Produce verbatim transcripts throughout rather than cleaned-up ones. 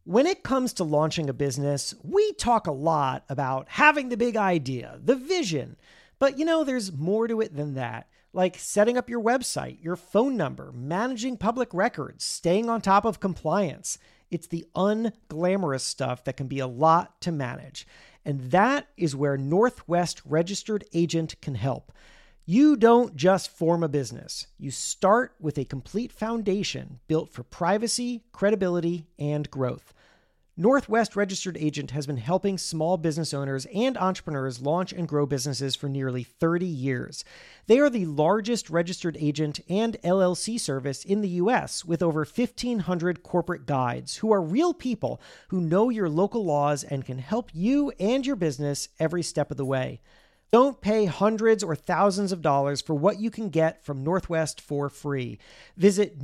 When it comes to launching a business, we talk a lot about having the big idea, the vision. But you know, there's more to it than that. Like setting up your website, your phone number, managing public records, staying on top of compliance. It's the unglamorous stuff that can be a lot to manage. And that is where Northwest Registered Agent can help. You don't just form a business. You start with a complete foundation built for privacy, credibility, and growth. Northwest Registered Agent has been helping small business owners and entrepreneurs launch and grow businesses for nearly thirty years. They are the largest registered agent and L L C service in the U S with over fifteen hundred corporate guides who are real people who know your local laws and can help you and your business every step of the way. Don't pay hundreds or thousands of dollars for what you can get from Northwest for free. Visit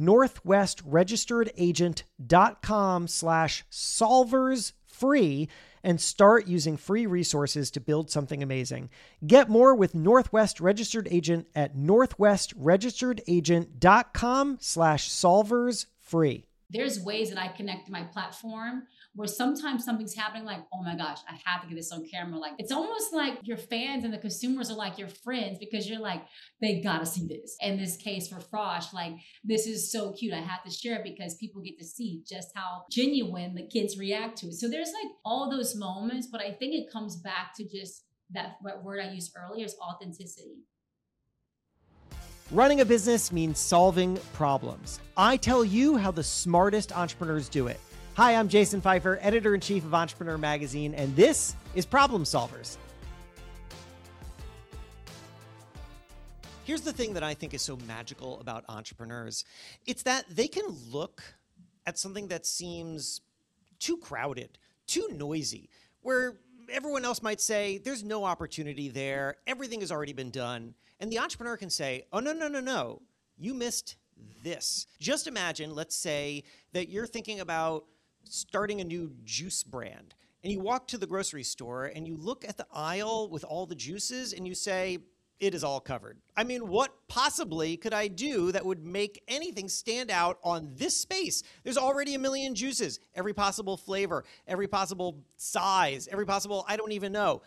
northwestregisteredagent.com slash solvers free and start using free resources to build something amazing. Get more with Northwest Registered Agent at northwestregisteredagent.com slash solvers free. There's ways that I connect to my platform where sometimes something's happening like, oh my gosh, I have to get this on camera. Like, it's almost like your fans and the consumers are like your friends because you're like, they gotta see this. In this case for Frosh, like, this is so cute. I have to share it because people get to see just how genuine the kids react to it. So there's like all those moments, but I think it comes back to just that word I used earlier is authenticity. Running a business means solving problems. I tell you how the smartest entrepreneurs do it. Hi, I'm Jason Feifer, editor-in-chief of Entrepreneur Magazine, and this is Problem Solvers. Here's the thing that I think is so magical about entrepreneurs. It's that they can look at something that seems too crowded, too noisy, where everyone else might say, there's no opportunity there, everything has already been done. And the entrepreneur can say, oh, no, no, no, no, you missed this. Just imagine, let's say that you're thinking about starting a new juice brand, and you walk to the grocery store and you look at the aisle with all the juices and you say, it is all covered. I mean, what possibly could I do that would make anything stand out on this space? There's already a million juices, every possible flavor, every possible size, every possible, I don't even know.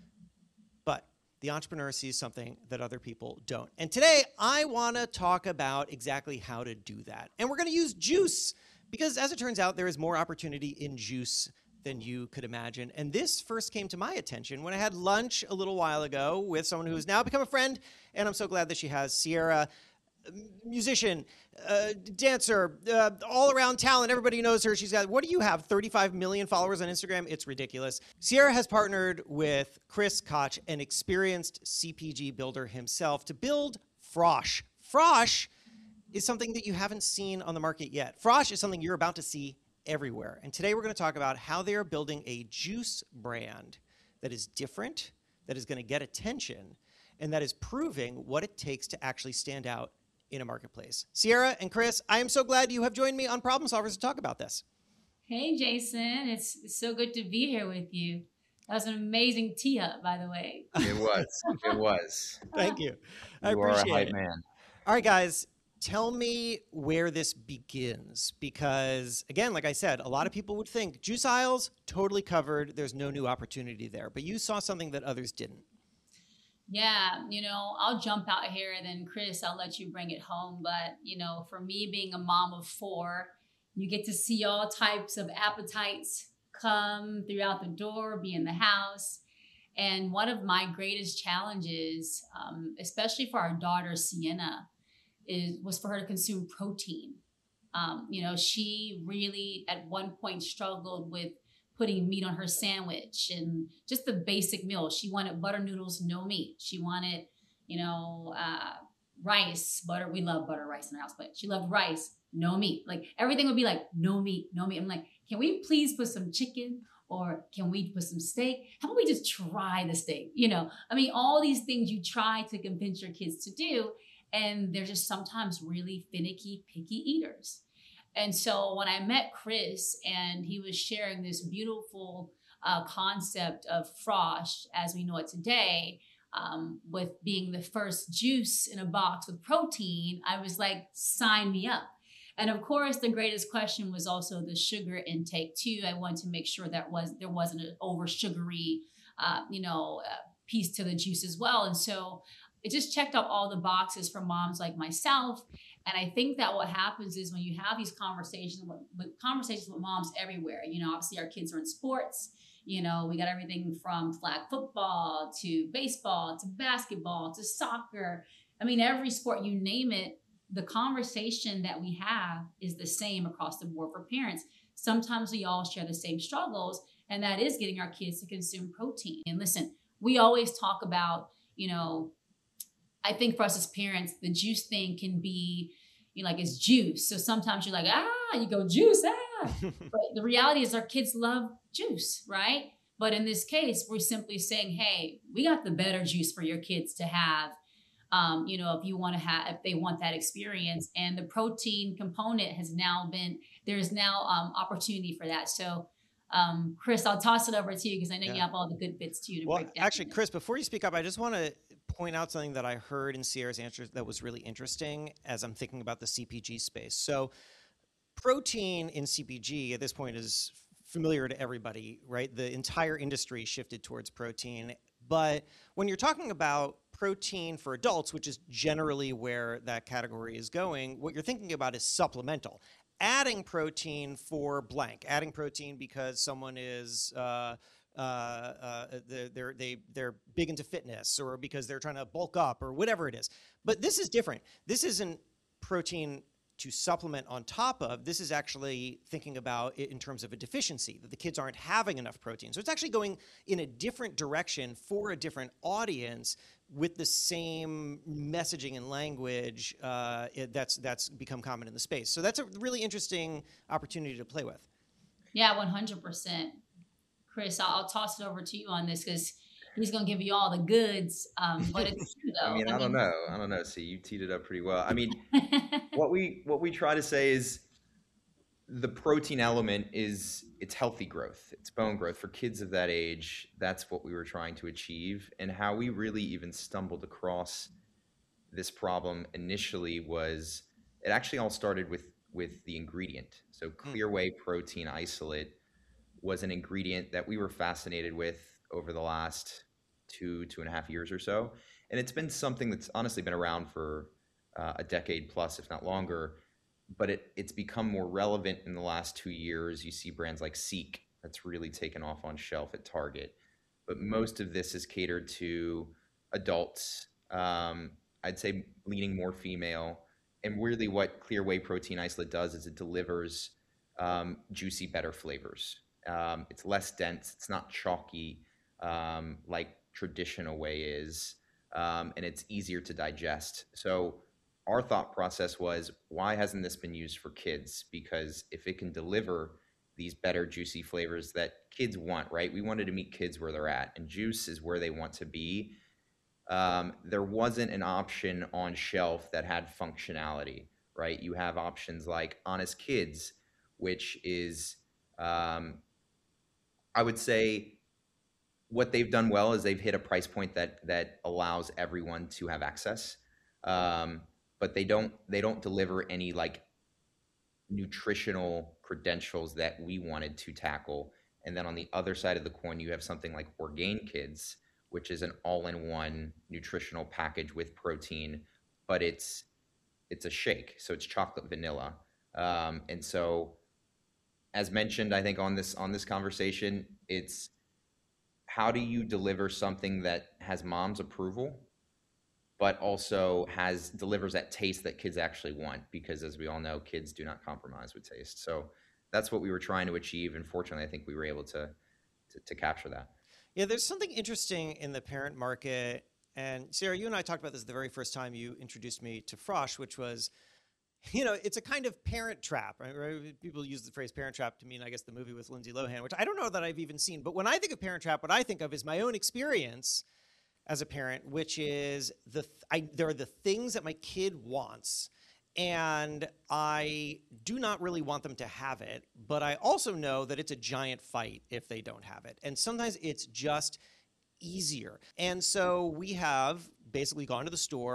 But the entrepreneur sees something that other people don't. And today I want to talk about exactly how to do that. And we're going to use juice because, as it turns out, there is more opportunity in juice than you could imagine. And this first came to my attention when I had lunch a little while ago with someone who has now become a friend, and I'm so glad that she has, Sierra, musician, uh, dancer, uh, all-around talent. Everybody knows her. She's got, what do you have, thirty-five million followers on Instagram? It's ridiculous. Sierra has partnered with Chris Koch, an experienced C P G builder himself, to build Frosh. Frosh is something that you haven't seen on the market yet. Frosh is something you're about to see everywhere. And today we're going to talk about how they are building a juice brand that is different, that is going to get attention, and that is proving what it takes to actually stand out in a marketplace. Sierra and Chris, I am so glad you have joined me on Problem Solvers to talk about this. Hey, Jason. It's, it's so good to be here with you. That was an amazing tee up, by the way. It was. It was. Thank you. I you appreciate are a hype it. man. All right, guys. Tell me where this begins, because again, like I said, a lot of people would think juice aisles, totally covered. There's no new opportunity there, but you saw something that others didn't. Yeah, you know, I'll jump out here and then Chris, I'll let you bring it home. But, you know, for me being a mom of four, you get to see all types of appetites come throughout the door, be in the house. And one of my greatest challenges, um, especially for our daughter, Sienna, is was for her to consume protein. Um, you know, she really at one point struggled with putting meat on her sandwich and just the basic meal. She wanted butter noodles, no meat. She wanted, you know, uh, rice, butter. We love butter rice in our house, but she loved rice, no meat. Like everything would be like, no meat, no meat. I'm like, can we please put some chicken or can we put some steak? How about we just try the steak? You know, I mean, all these things you try to convince your kids to do. And they're just sometimes really finicky, picky eaters. And so when I met Chris and he was sharing this beautiful uh, concept of Frosh as we know it today, um, with being the first juice in a box with protein, I was like, sign me up. And of course, the greatest question was also the sugar intake too. I wanted to make sure that was there wasn't an over sugary, uh, you know, uh, piece to the juice as well. And so it just checked off all the boxes for moms like myself. And I think that what happens is when you have these conversations with, with conversations with moms everywhere, you know, obviously our kids are in sports. You know, we got everything from flag football to baseball to basketball to soccer. I mean, every sport, you name it, the conversation that we have is the same across the board for parents. Sometimes we all share the same struggles, and that is getting our kids to consume protein. And listen, we always talk about, you know, I think for us as parents, the juice thing can be, you know, like it's juice. So sometimes you're like, ah, you go juice, ah. But the reality is our kids love juice, right? But in this case, we're simply saying, hey, we got the better juice for your kids to have. Um, you know, if you want to have, if they want that experience, and the protein component has now been, there's now um, opportunity for that. So, um, Chris, I'll toss it over to you because I know Yeah. you have all the good bits too to Well, break down. actually, Chris, before you speak up, I just want to point out something that I heard in Sierra's answer that was really interesting as I'm thinking about the C P G space. So protein in C P G at this point is familiar to everybody, right? The entire industry shifted towards protein. But when you're talking about protein for adults, which is generally where that category is going, what you're thinking about is supplemental. Adding protein for blank, adding protein because someone is uh, uh, uh, they're, they're, they, they're big into fitness, or because they're trying to bulk up, or whatever it is. But this is different. This isn't protein to supplement on top of. This is actually thinking about it in terms of a deficiency, that the kids aren't having enough protein. So it's actually going in a different direction for a different audience with the same messaging and language uh, it, that's that's become common in the space. So that's a really interesting opportunity to play with. Yeah, one hundred percent. Chris, I'll, I'll toss it over to you on this because he's going to give you all the goods. Um, but it's true, though. I mean, I, I don't mean, know. I don't know. See, you teed it up pretty well. I mean, what we what we try to say is the protein element is it's healthy growth. It's bone growth for kids of that age. That's what we were trying to achieve. And how we really even stumbled across this problem initially was it actually all started with with the ingredient. So clear whey protein isolate was an ingredient that we were fascinated with over the last two, two and a half years or so. And it's been something that's honestly been around for uh, a decade plus, if not longer, but it, it's become more relevant in the last two years. You see brands like Seek that's really taken off on shelf at Target. But most of this is catered to adults, um, I'd say leaning more female. And really what clear whey protein isolate does is it delivers um, juicy, better flavors. Um, it's less dense. It's not chalky um, like traditional whey is. Um, and it's easier to digest. So our thought process was, why hasn't this been used for kids? Because if it can deliver these better juicy flavors that kids want, right? We wanted to meet kids where they're at, and juice is where they want to be. Um, there wasn't an option on shelf that had functionality, right? You have options like Honest Kids, which is, um, I would say, what they've done well is they've hit a price point that that allows everyone to have access. Um, but they don't they don't deliver any like nutritional credentials that we wanted to tackle. And then on the other side of the coin, you have something like Orgain Kids, which is an all-in-one nutritional package with protein, but it's it's a shake, so it's chocolate vanilla. Um, and so, as mentioned, I think on this on this conversation, it's how do you deliver something that has mom's approval, but also has delivers that taste that kids actually want, because as we all know, kids do not compromise with taste. So that's what we were trying to achieve, and fortunately I think we were able to to, to capture that. Yeah, there's something interesting in the parent market, and Sarah, you and I talked about this the very first time you introduced me to Frosh, which was, you know, it's a kind of parent trap, right? Right? People use the phrase parent trap to mean, I guess, the movie with Lindsay Lohan, which I don't know that I've even seen. But when I think of parent trap, what I think of is my own experience as a parent, which is the th- I, there are the things that my kid wants, and I do not really want them to have it, but I also know that it's a giant fight if they don't have it. And sometimes it's just easier. And so we have basically gone to the store,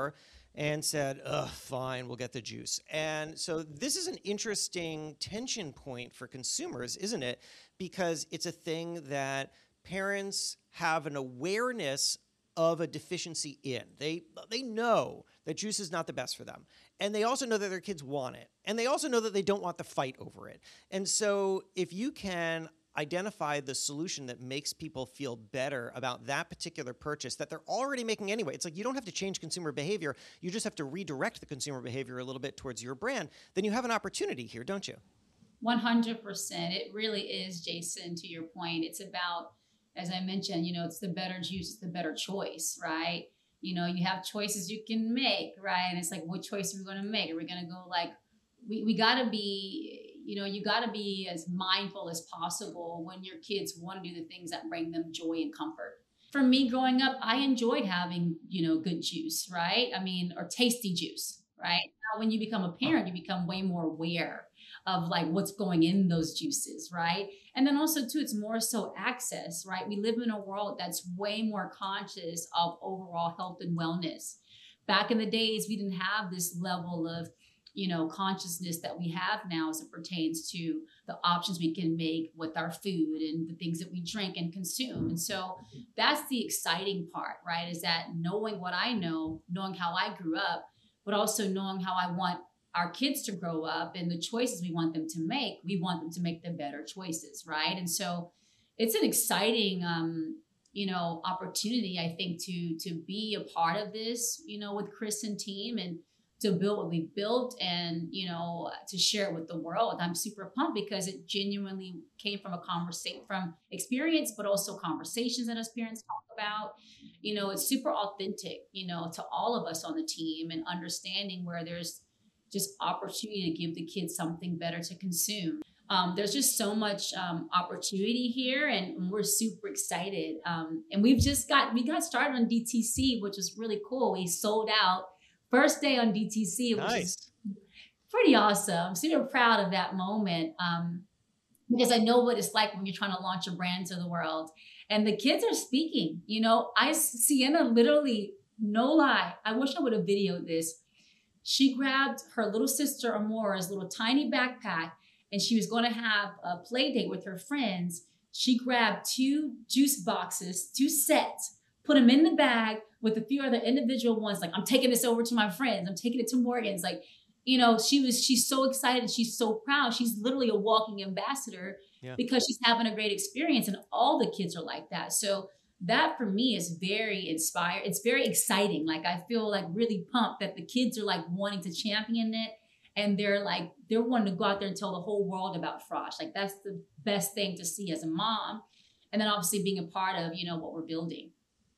and said, ugh, fine, we'll get the juice. And so this is an interesting tension point for consumers, isn't it? Because it's a thing that parents have an awareness of a deficiency in. They they know that juice is not the best for them. And they also know that their kids want it. And they also know that they don't want the fight over it. And so if you can identify the solution that makes people feel better about that particular purchase that they're already making anyway. It's like you don't have to change consumer behavior. You just have to redirect the consumer behavior a little bit towards your brand. Then you have an opportunity here, don't you? one hundred percent. It really is, Jason, to your point. It's about, as I mentioned, you know, it's the better juice, it's the better choice, right? You know, you have choices you can make, right? And it's like, what choice are we going to make? Are we going to go like, we, we got to be, you know, you got to be as mindful as possible when your kids want to do the things that bring them joy and comfort. For me growing up, I enjoyed having, you know, good juice, right? I mean, or tasty juice, right? Now, when you become a parent, you become way more aware of like what's going in those juices, right? And then also too, it's more so access, right? We live in a world that's way more conscious of overall health and wellness. Back in the days, we didn't have this level of, you know, consciousness that we have now as it pertains to the options we can make with our food and the things that we drink and consume. And so that's the exciting part, right? Is that knowing what I know, knowing how I grew up, but also knowing how I want our kids to grow up and the choices we want them to make, we want them to make the better choices, right? And so it's an exciting, um, you know, opportunity, I think, to to be a part of this, you know, with Chris and team and to build what we built and, you know, to share it with the world. I'm super pumped because it genuinely came from a conversation, from experience, but also conversations that us parents talk about. You know, it's super authentic, you know, to all of us on the team and understanding where there's just opportunity to give the kids something better to consume. Um, there's just so much um, opportunity here, and we're super excited. Um, and we've just got, we got started on D T C, which was really cool. We sold out first day on D T C, which Nice. is pretty awesome. I'm super proud of that moment um, because I know what it's like when you're trying to launch a brand to the world. And the kids are speaking. You know, I, Sienna literally, no lie, I wish I would have videoed this. She grabbed her little sister Amora's little tiny backpack and she was going to have a play date with her friends. She grabbed two juice boxes, two sets, put them in the bag with a few other individual ones. Like, I'm taking this over to my friends. I'm taking it to Morgan's. Like, you know, she was, she's so excited. She's so proud. She's literally a walking ambassador yeah. because she's having a great experience and all the kids are like that. So that for me is very inspired. It's very exciting. Like, I feel like really pumped that the kids are like wanting to champion it. And they're like, they're wanting to go out there and tell the whole world about Frosh. Like, that's the best thing to see as a mom. And then obviously being a part of, you know, what we're building.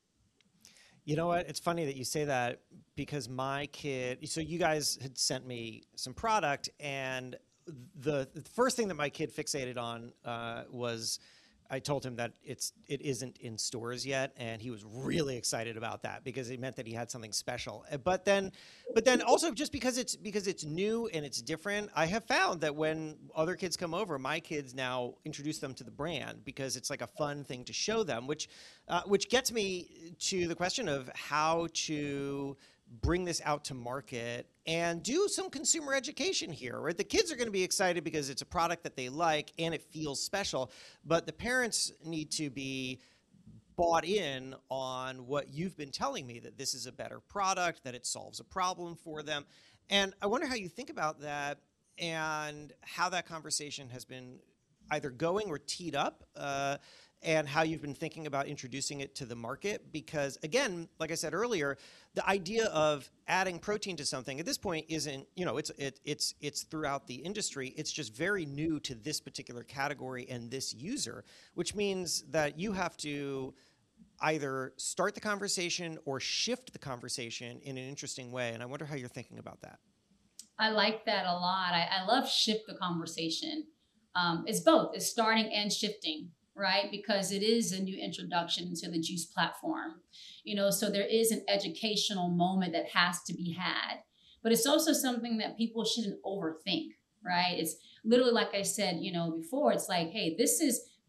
You know what? It's funny that you say that because my kid, so you guys had sent me some product and the, the first thing that my kid fixated on uh, was I told him that it's it isn't in stores yet, and he was really excited about that because it meant that he had something special. But then, but then also just because it's because it's new and it's different, I have found that when other kids come over, my kids now introduce them to the brand because it's like a fun thing to show them, which uh, which gets me to the question of how to bring this out to market and do some consumer education here, right? The kids are going to be excited because it's a product that they like and it feels special, but the parents need to be bought in on what you've been telling me, that this is a better product, that it solves a problem for them. And I wonder how you think about that and how that conversation has been either going or teed up, uh, and how you've been thinking about introducing it to the market. Because again, like I said earlier, the idea of adding protein to something at this point isn't, you know, it's it, it's it's throughout the industry. It's just very new to this particular category and this user, which means that you have to either start the conversation or shift the conversation in an interesting way. And I wonder how you're thinking about that. I like that a lot. I, I love shift the conversation. Um, it's both. It's starting and shifting. Right? Because it is a new introduction to the juice platform, you know, so there is an educational moment that has to be had, but it's also something that people shouldn't overthink, right? It's literally, like I said, you know, before, it's like, hey, this is,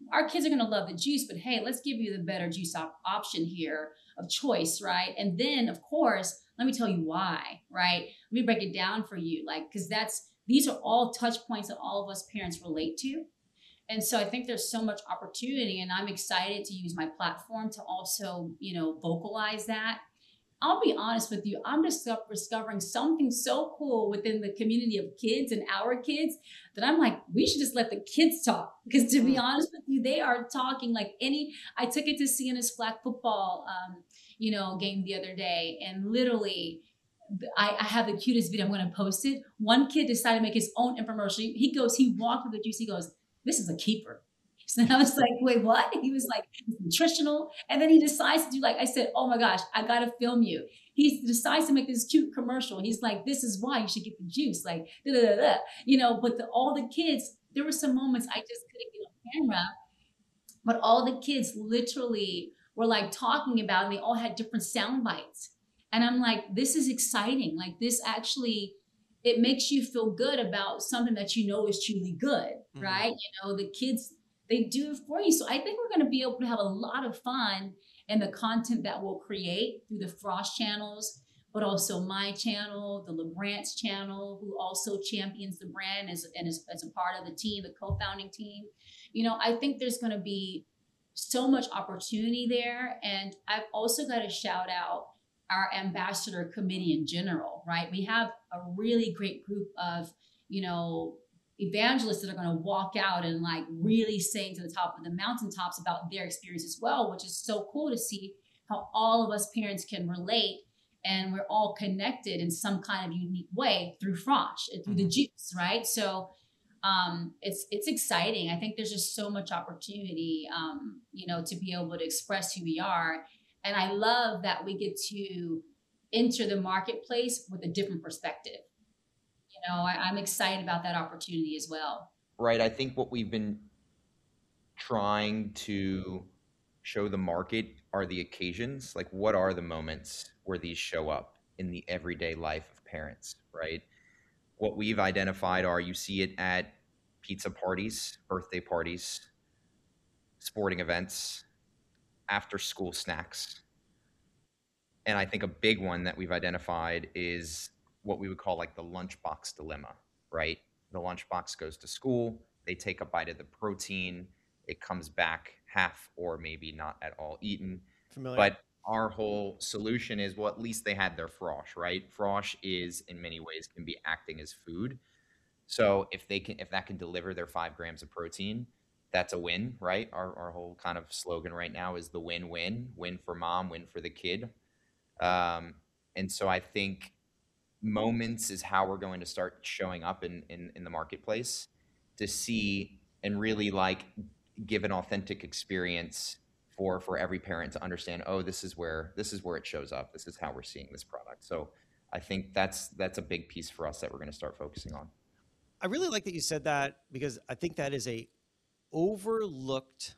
our kids are going to love the juice, but hey, let's give you the better juice op- option here of choice, right? And then, of course, let me tell you why, right? Let me break it down for you, like, because that's, these are all touch points that all of us parents relate to. And so I think there's so much opportunity, and I'm excited to use my platform to also, you know, vocalize that. I'll be honest with you, I'm just discovering something so cool within the community of kids and our kids that I'm like, we should just let the kids talk. Because to be honest with you, they are talking like any, I took it to C N S flag football, um, you know, game the other day. And literally, I, I have the cutest video. I'm going to post it. One kid decided to make his own infomercial. He goes, he walked with the juice. He goes, this is a keeper. So I was like, wait, what? He was like, it's nutritional. And then he decides to do, like, I said, oh my gosh, I got to film you. He decides to make this cute commercial. He's like, this is why you should get the juice. Like, da, da, da, da. You know, but the, all the kids, there were some moments I just couldn't get on camera, but all the kids literally were like talking about, and they all had different sound bites. And I'm like, this is exciting. Like, this actually, it makes you feel good about something that you know is truly good, mm-hmm. right? You know, the kids, they do it for you. So I think we're going to be able to have a lot of fun in the content that we'll create through the Frosh channels, but also my channel, the LaBrant's channel, who also champions the brand as, and is, as a part of the team, the co-founding team. You know, I think there's going to be so much opportunity there. And I've also got to shout out our ambassador committee in general, right? We have a really great group of, you know, evangelists that are going to walk out and like really sing to the top of the mountaintops about their experience as well, which is so cool to see how all of us parents can relate, and we're all connected in some kind of unique way through Frosh, through mm-hmm. the juice, right? So um, it's it's exciting. I think there's just so much opportunity, um, you know, to be able to express who we are. And I love that we get to enter the marketplace with a different perspective. You know, I, I'm excited about that opportunity as well. Right. I think what we've been trying to show the market are the occasions. Like, what are the moments where these show up in the everyday life of parents, right? What we've identified are, you see it at pizza parties, birthday parties, sporting events, after school snacks. And I think a big one that we've identified is what we would call like the lunchbox dilemma, right? The lunchbox goes to school, they take a bite of the protein, it comes back half or maybe not at all eaten. Familiar. But our whole solution is, well, at least they had their Frosh, right? Frosh is in many ways can be acting as food. So if they can, if that can deliver their five grams of protein, that's a win, right? Our our whole kind of slogan right now is the win-win, win for mom, win for the kid. Um, and so I think moments is how we're going to start showing up in, in, in the marketplace to see and really like give an authentic experience for, for every parent to understand, oh, this is where, this is where it shows up. This is how we're seeing this product. So I think that's, that's a big piece for us that we're going to start focusing on. I really like that you said that, because I think that is a overlooked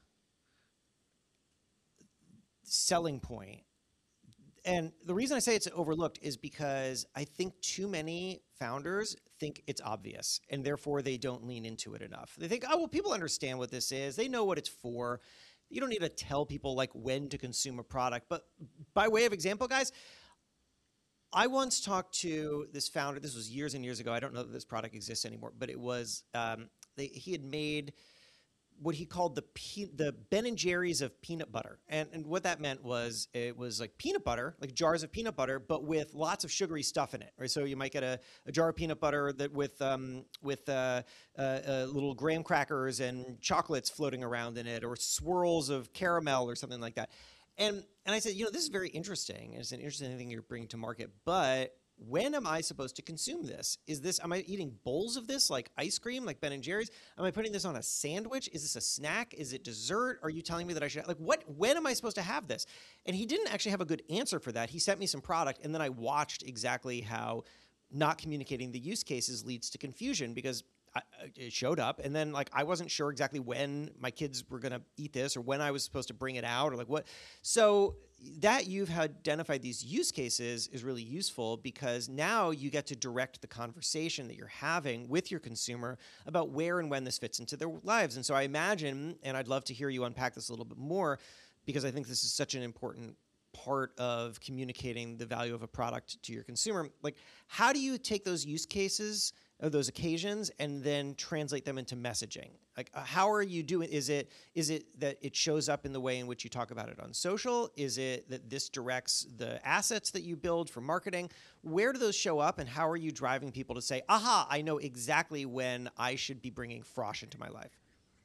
selling point. And the reason I say it's overlooked is because I think too many founders think it's obvious, and therefore they don't lean into it enough. They think, oh, well, people understand what this is. They know what it's for. You don't need to tell people like when to consume a product. But by way of example, guys, I once talked to this founder. This was years and years ago. I don't know that this product exists anymore, but it was, um, they, he had made what he called the pe- the Ben and Jerry's of peanut butter. And, and what that meant was it was like peanut butter, like jars of peanut butter, but with lots of sugary stuff in it. Right? So you might get a, a jar of peanut butter that with um, with uh, uh, uh, little graham crackers and chocolates floating around in it, or swirls of caramel or something like that. And and I said, you know, this is very interesting. It's an interesting thing you're bringing to market, but when am I supposed to consume this? Is this, am I eating bowls of this like ice cream, like Ben and Jerry's? Am I putting this on a sandwich? Is this a snack? Is it dessert? Are you telling me that I should, like, what, when am I supposed to have this? And he didn't actually have a good answer for that. He sent me some product, and then I watched exactly how not communicating the use cases leads to confusion, because I, it showed up, and then like I wasn't sure exactly when my kids were going to eat this or when I was supposed to bring it out or like what. So that you've identified these use cases is really useful because now you get to direct the conversation that you're having with your consumer about where and when this fits into their lives. And so I imagine, and I'd love to hear you unpack this a little bit more, because I think this is such an important part of communicating the value of a product to your consumer. Like, how do you take those use cases or those occasions and then translate them into messaging? Like, uh, how are you doing? Is it is it that it shows up in the way in which you talk about it on social? Is it that this directs the assets that you build for marketing? Where do those show up, and how are you driving people to say, aha, I know exactly when I should be bringing Frosh into my life?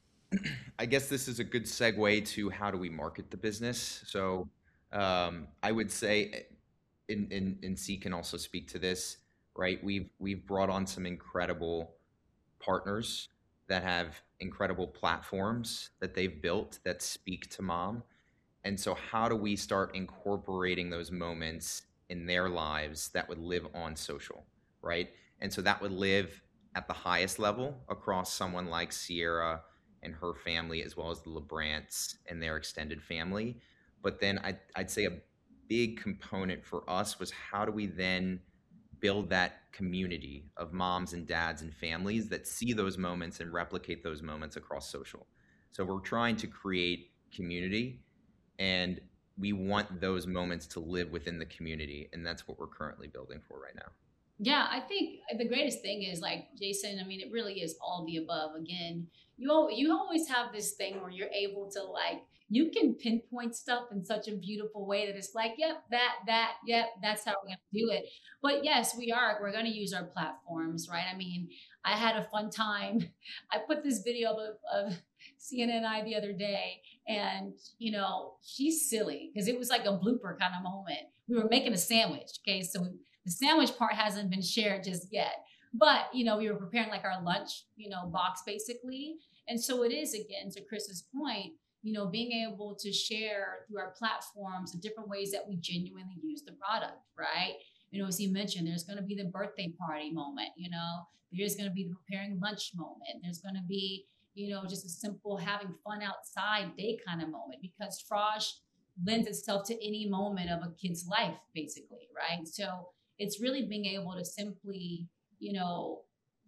I guess this is a good segue to how do we market the business. So um, I would say, and, and, and C can also speak to this, right? We've we've brought on some incredible partners that have incredible platforms that they've built that speak to mom. And so how do we start incorporating those moments in their lives that would live on social, right? And so that would live at the highest level across someone like Sierra and her family, as well as the LeBrants and their extended family. But then I'd, I'd say a big component for us was how do we then build that community of moms and dads and families that see those moments and replicate those moments across social. So we're trying to create community, and we want those moments to live within the community. And that's what we're currently building for right now. Yeah, I think the greatest thing is like Jason, I mean, it really is all the above. Again, you al- you always have this thing where you're able to like, you can pinpoint stuff in such a beautiful way that it's like, yep, that, that, yep, that's how we're going to do it. But yes, we are, we're going to use our platforms, right? I mean, I had a fun time. I put this video of, of C N N I the other day, and, you know, she's silly because it was like a blooper kind of moment. We were making a sandwich. Okay. So the sandwich part hasn't been shared just yet, but, you know, we were preparing like our lunch, you know, box basically. And so it is, again, to Chris's point, you know, being able to share through our platforms the different ways that we genuinely use the product, right? You know, as you mentioned, there's going to be the birthday party moment, you know, there's going to be the preparing lunch moment. There's going to be, you know, just a simple having fun outside day kind of moment, because Frosh lends itself to any moment of a kid's life, basically, right? So it's really being able to simply, you know,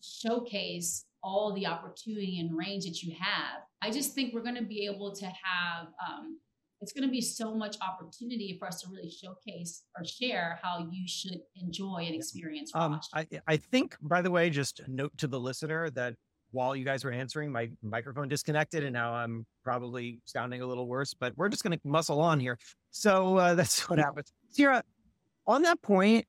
showcase all the opportunity and range that you have. I just think we're going to be able to have, um, it's going to be so much opportunity for us to really showcase or share how you should enjoy and experience Um, Frosh. I, I think, by the way, just a note to the listener that while you guys were answering, my microphone disconnected and now I'm probably sounding a little worse, but we're just going to muscle on here. So uh, that's what happens. Sierra, on that point,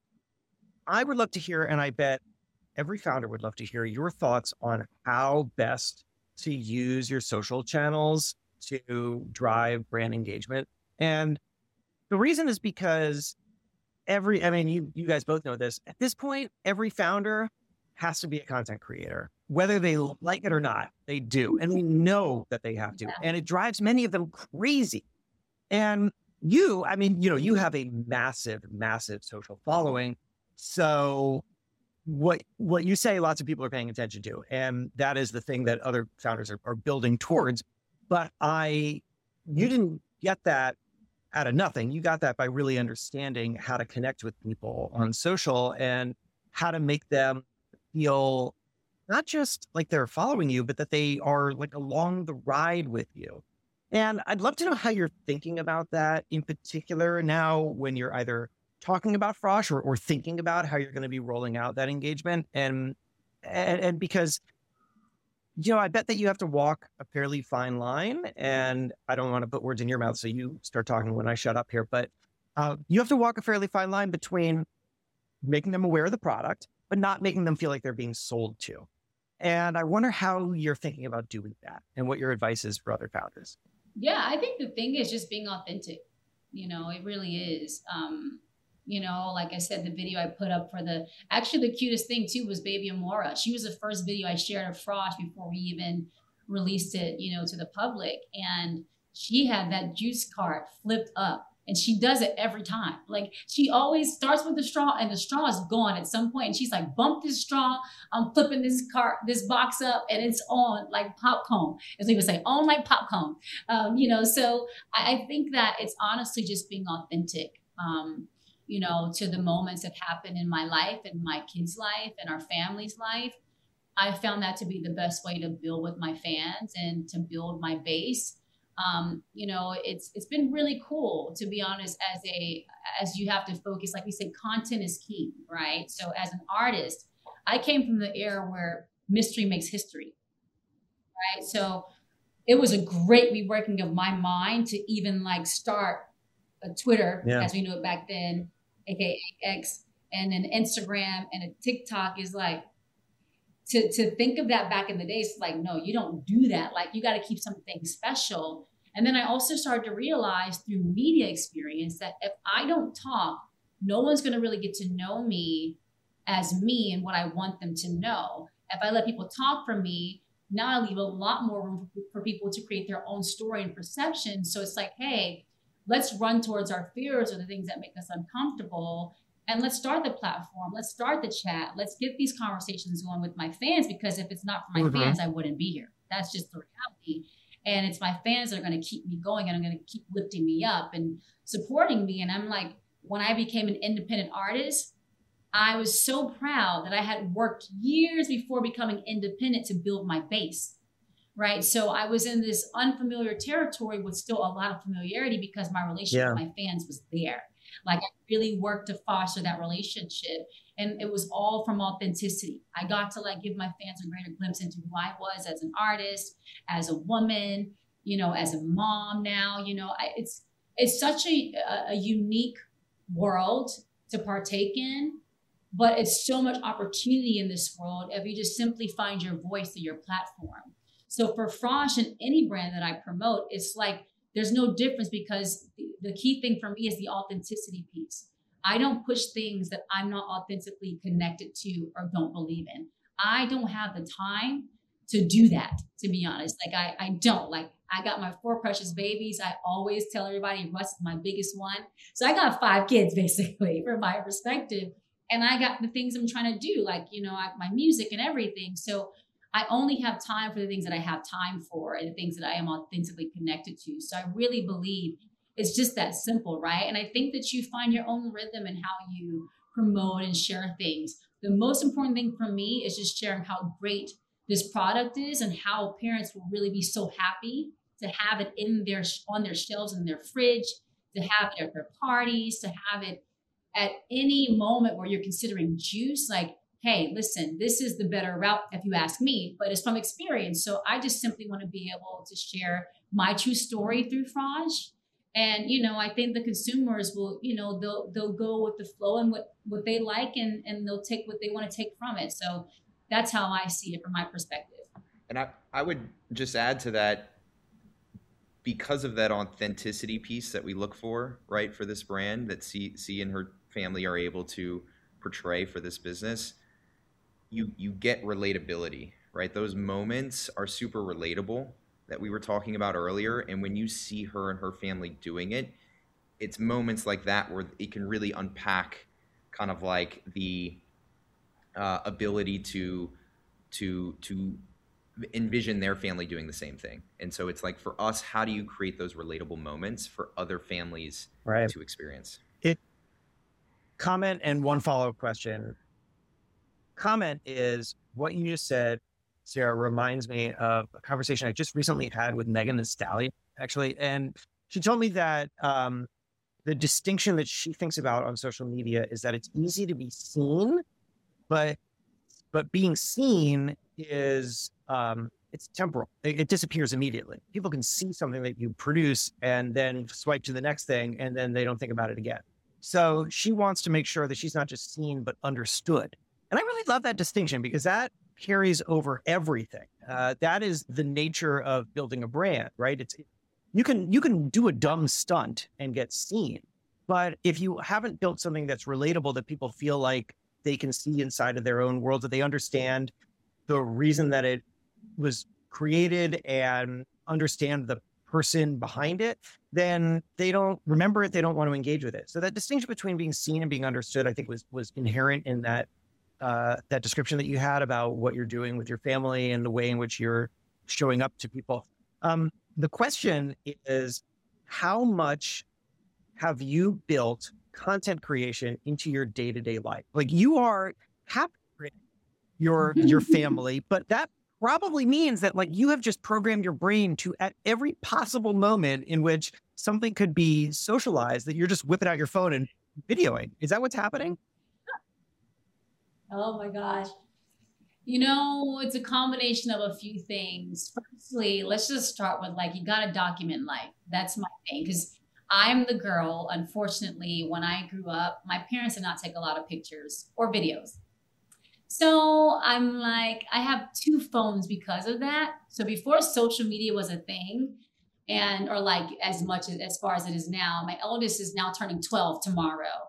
I would love to hear, and I bet every founder would love to hear your thoughts on how best to use your social channels to drive brand engagement. And the reason is because every, I mean, you, you guys both know this, at this point, every founder has to be a content creator, whether they like it or not, they do. And we know that they have to, and it drives many of them crazy. And you, I mean, you know, you have a massive, massive social following. So what what you say, lots of people are paying attention to, and that is the thing that other founders are, are building towards. But I, you didn't get that out of nothing. You got that by really understanding how to connect with people on social and how to make them feel not just like they're following you, but that they are like along the ride with you. And I'd love to know how you're thinking about that in particular now when you're either talking about Frosh or, or thinking about how you're going to be rolling out that engagement. And, and, and because, you know, I bet that you have to walk a fairly fine line, and I don't want to put words in your mouth, so you start talking when I shut up here, but uh, you have to walk a fairly fine line between making them aware of the product, but not making them feel like they're being sold to. And I wonder how you're thinking about doing that and what your advice is for other founders. Yeah, I think the thing is just being authentic. You know, it really is. Um, You know, like I said, the video I put up for the, actually the cutest thing too was baby Amora. She was the first video I shared of Frosh before we even released it, you know, to the public. And she had that juice cart flipped up And she does it every time. Like she always starts with the straw and the straw is gone at some point. And she's like, bump this straw. I'm flipping this cart, this box up and it's on like popcorn. As we would say, on like popcorn. Um, you know, so I, I think that it's honestly just being authentic, um, you know, to the moments that happen in my life and my kids' life and our family's life. I found that to be the best way to build with my fans and to build my base. Um, you know, it's it's been really cool, to be honest, as a as you have to focus, like we say, content is key, right? So as an artist, I came from the era where mystery makes history, right? So it was a great reworking of my mind to even like start a Twitter, Yeah. as we knew it back then, aka X, and an Instagram and a TikTok is like, To, to think of that back in the days, like, no, you don't do that. Like, you got to keep something special. And then I also started to realize through media experience that if I don't talk, no one's going to really get to know me as me and what I want them to know. If I let people talk for me, now I leave a lot more room for, for people to create their own story and perception. So it's like, hey, let's run towards our fears or the things that make us uncomfortable. And let's start the platform. Let's start the chat. Let's get these conversations going with my fans, because if it's not for my Mhm. fans, I wouldn't be here. That's just the reality. And it's my fans that are going to keep me going and are going to keep lifting me up and supporting me. And I'm like, when I became an independent artist, I was so proud that I had worked years before becoming independent to build my base, right? So I was in this unfamiliar territory with still a lot of familiarity because my relationship Yeah. with my fans was there. Like I really worked to foster that relationship, and it was all from authenticity. I got to like give my fans a greater glimpse into who I was as an artist, as a woman, you know, as a mom now. You know, I, it's it's such a, a unique world to partake in, but it's so much opportunity in this world if you just simply find your voice through your platform. So for Frosh and any brand that I promote, it's like there's no difference, because the, the key thing for me is the authenticity piece. I don't push things that I'm not authentically connected to or don't believe in. I don't have the time to do that, to be honest. Like I, I don't. Like I got my four precious babies. I always tell everybody Russ is my biggest one. So I got five kids basically from my perspective. And I got the things I'm trying to do, like, you know, I, my music and everything. So I only have time for the things that I have time for and the things that I am authentically connected to. So I really believe it's just that simple, right? And I think that you find your own rhythm in how you promote and share things. The most important thing for me is just sharing how great this product is and how parents will really be so happy to have it in their on their shelves in their fridge, to have it at their parties, to have it at any moment where you're considering juice. Like, hey, listen, this is the better route if you ask me, but it's from experience. So I just simply want to be able to share my true story through Frosh. And, you know, I think the consumers will, you know, they'll they'll go with the flow and what, what they like, and, and they'll take what they want to take from it. So that's how I see it from my perspective. And I, I would just add to that, because of that authenticity piece that we look for, right, for this brand that C, C and her family are able to portray for this business, you you get relatability, right? Those moments are super relatable that we were talking about earlier. And when you see her and her family doing it, it's moments like that where it can really unpack kind of like the uh, ability to to to envision their family doing the same thing. And so it's like, for us, how do you create those relatable moments for other families Right. to experience? It comment and one follow-up question. Comment is what you just said, Sarah, reminds me of a conversation I just recently had with Megan Thee Stallion, actually. And she told me that um, the distinction that she thinks about on social media is that it's easy to be seen, but but being seen is um, it's temporal. It, it disappears immediately. People can see something that you produce and then swipe to the next thing, and then they don't think about it again. So she wants to make sure that she's not just seen, but understood. And I really love that distinction, because that carries over everything. Uh, that is the nature of building a brand, right? It's you can you can do a dumb stunt and get seen, but if you haven't built something that's relatable, that people feel like they can see inside of their own world, that they understand the reason that it was created and understand the person behind it, then they don't remember it. They don't want to engage with it. So that distinction between being seen and being understood, I think was, was inherent in that, uh, that description that you had about what you're doing with your family and the way in which you're showing up to people. Um, the question is, how much have you built content creation into your day-to-day life? Like, you are happy with your, your family, but that probably means that, like, you have just programmed your brain to, at every possible moment in which something could be socialized, that you're just whipping out your phone and videoing. Is that what's happening? Oh my gosh. You know, it's a combination of a few things. Firstly, let's just start with, like, you got to document life. That's my thing. Because I'm the girl, unfortunately, when I grew up, my parents did not take a lot of pictures or videos. So I'm like, I have two phones because of that. So before social media was a thing, and or like as much as, as far as it is now, my eldest is now turning twelve tomorrow.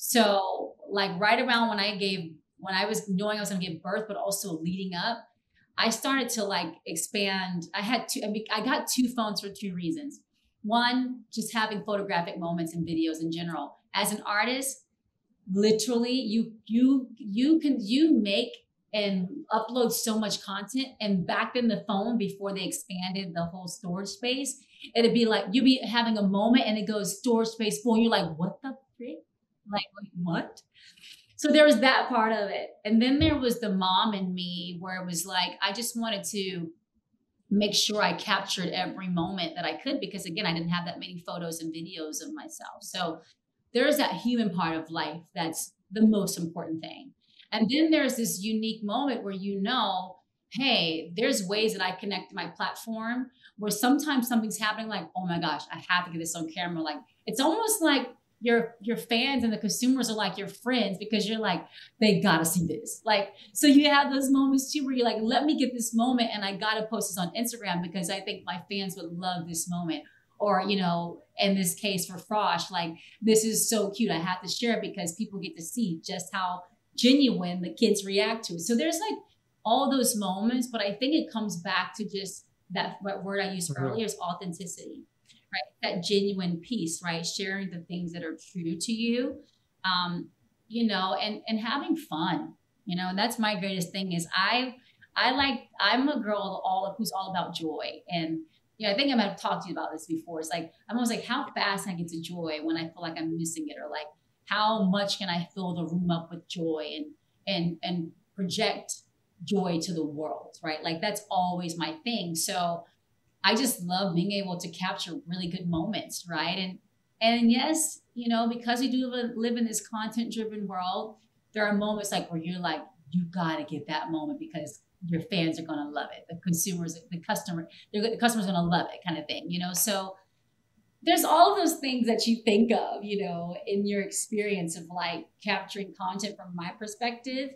So like right around when I gave, when I was knowing I was going to give birth, but also leading up, I started to like expand. I had two, I, mean, I got two phones for two reasons. One, just having photographic moments and videos in general. As an artist, literally you you you can you make and upload so much content. And back then, the phone, before they expanded the whole storage space, it'd be like you'd be having a moment and it goes storage space full, and you're like, what the frick? Like, like what? So there was that part of it. And then there was the mom in me, where it was like, I just wanted to make sure I captured every moment that I could, because again, I didn't have that many photos and videos of myself. So there's that human part of life that's the most important thing. And then there's this unique moment where, you know, hey, there's ways that I connect to my platform where sometimes something's happening, like, oh my gosh, I have to get this on camera. Like, it's almost like your your fans and the consumers are like your friends, because you're like, they gotta see this. Like, so you have those moments too where you're like, let me get this moment and I gotta post this on Instagram because I think my fans would love this moment. Or, you know, in this case for Frosh, like, this is so cute, I have to share it because people get to see just how genuine the kids react to it. So there's like all those moments, but I think it comes back to just that word I used mm-hmm. earlier is authenticity. Right? That genuine piece, right? Sharing the things that are true to you, um, you know, and, and having fun, you know, and that's my greatest thing is I, I like, I'm a girl all who's all about joy. And, you know, I think I might have talked to you about this before. It's like, I'm almost like, how fast can I get to joy when I feel like I'm missing it? Or like, how much can I fill the room up with joy and, and, and project joy to the world, right? Like, that's always my thing. So I just love being able to capture really good moments, right? And and yes, you know, because we do live, live in this content-driven world, there are moments like where you're like, you gotta get that moment because your fans are gonna love it. The consumers, the customer, the customer's gonna love it, kind of thing, you know. So there's all of those things that you think of, you know, in your experience of like capturing content from my perspective.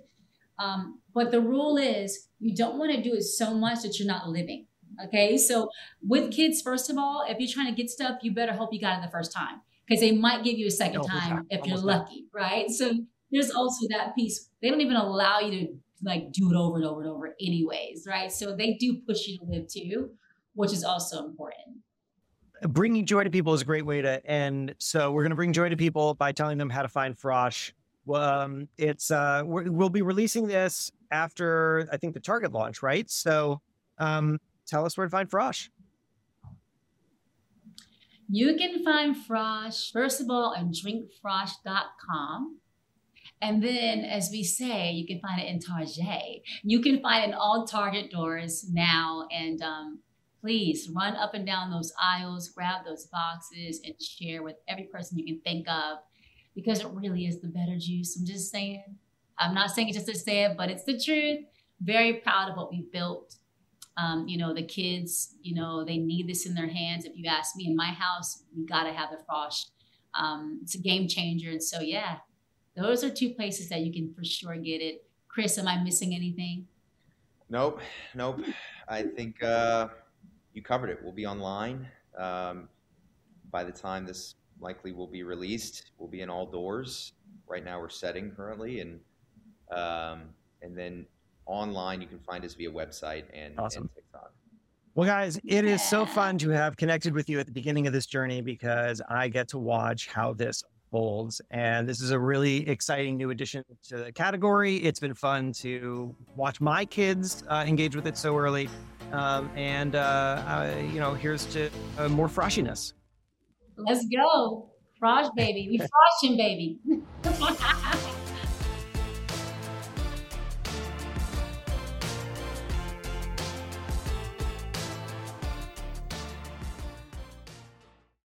Um, but the rule is, you don't want to do it so much that you're not living. Okay, so with kids, first of all, if you're trying to get stuff, you better hope you got it the first time, because they might give you a second time if you're lucky, right? So there's also that piece. They don't even allow you to like do it over and over and over anyways, right? So they do push you to live too, which is also important. Bringing joy to people is a great way to end. So we're going to bring joy to people by telling them how to find Frosh. Um, it's uh, we're, we'll be releasing this after, I think, the Target launch, right? So um, tell us where to find Frosh. You can find Frosh, first of all, on drink frosh dot com. And then, as we say, you can find it in Target. You can find it in all Target doors now. And um, please run up and down those aisles, grab those boxes, and share with every person you can think of, because it really is the better juice. I'm just saying. I'm not saying it just to say it, but it's the truth. Very proud of what we built. Um, you know, the kids, you know, they need this in their hands. If you ask me, in my house, we got to have the Frosh. Um, it's a game changer. And so, yeah, those are two places that you can for sure get it. Chris, am I missing anything? Nope. Nope. I think uh, you covered it. We'll be online. Um, by the time this likely will be released, we'll be in all doors. Right now we're setting currently. And, um, and then online, you can find us via website and, awesome. and TikTok. Well, guys, it is so Yeah. fun to have connected with you at the beginning of this journey because I get to watch how this unfolds. And this is a really exciting new addition to the category. It's been fun to watch my kids uh, engage with it so early. Um, and, uh, uh, you know, here's to uh, more froshiness. Let's go. Frosh baby. We froshing baby.